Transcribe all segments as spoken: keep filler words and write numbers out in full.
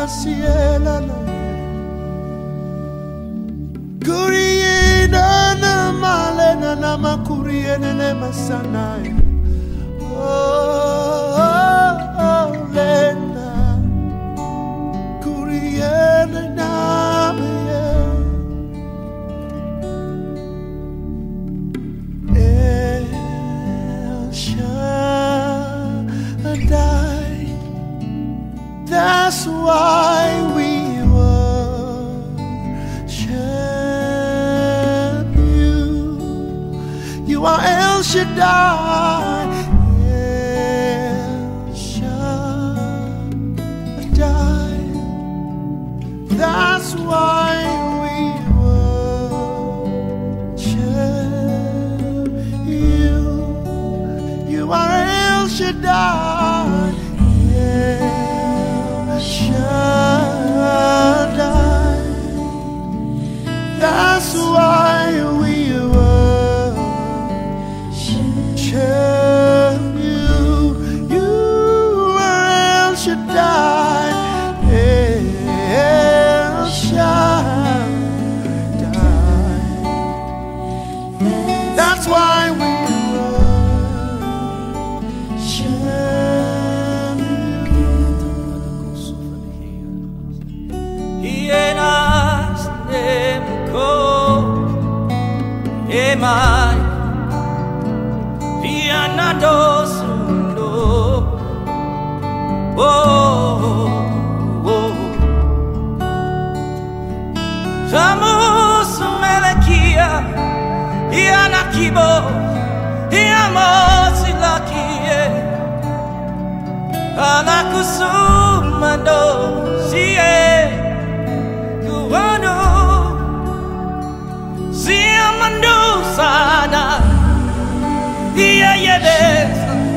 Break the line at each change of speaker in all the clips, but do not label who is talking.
siela na Kuriena na malena na makuriena na masanai Oh, oh, lena Kuriena na me El Shaddai That's why we worship you. You are El Shaddai, El Shaddai. That's why we worship you. You are El Shaddai. Shaddai. That's why we worship you. You are El Shaddai, El Shaddai. That's why we
Emai Viana dosundo Oh Oh Jamusu melekia Iana kibo Iamo silakie Anakusumando Sie Kuwano Siamando sana Yeah yeah there's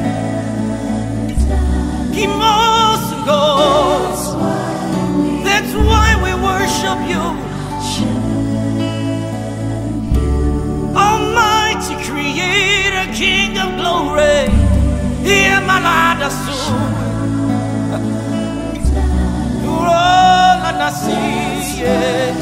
Kimosugo That's why we worship you Almighty Creator King of glory Yeah malada su Kurola nasi yeah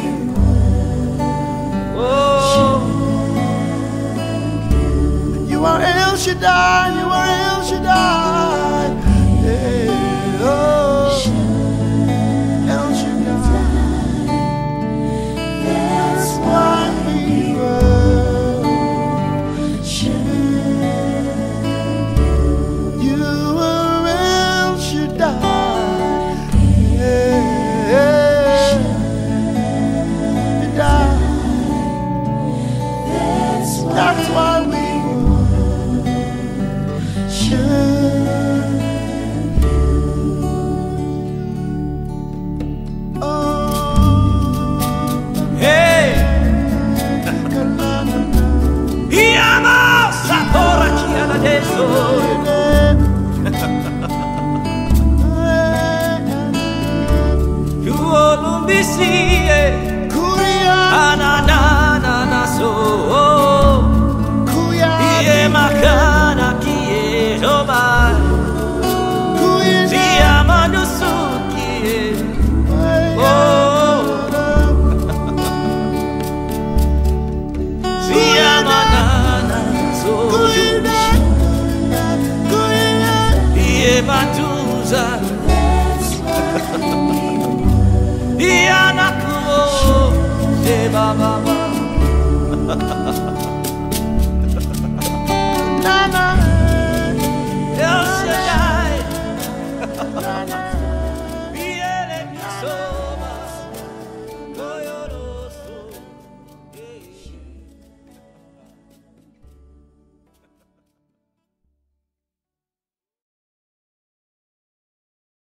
You are El Shaddai, you are El Shaddai. Yeah, oh, El Shaddai. That's why we worship you. Are El Shaddai. Yeah, Shaddai. That's why we
Batuza Ianakuo De Baba
Nana
El Shaddai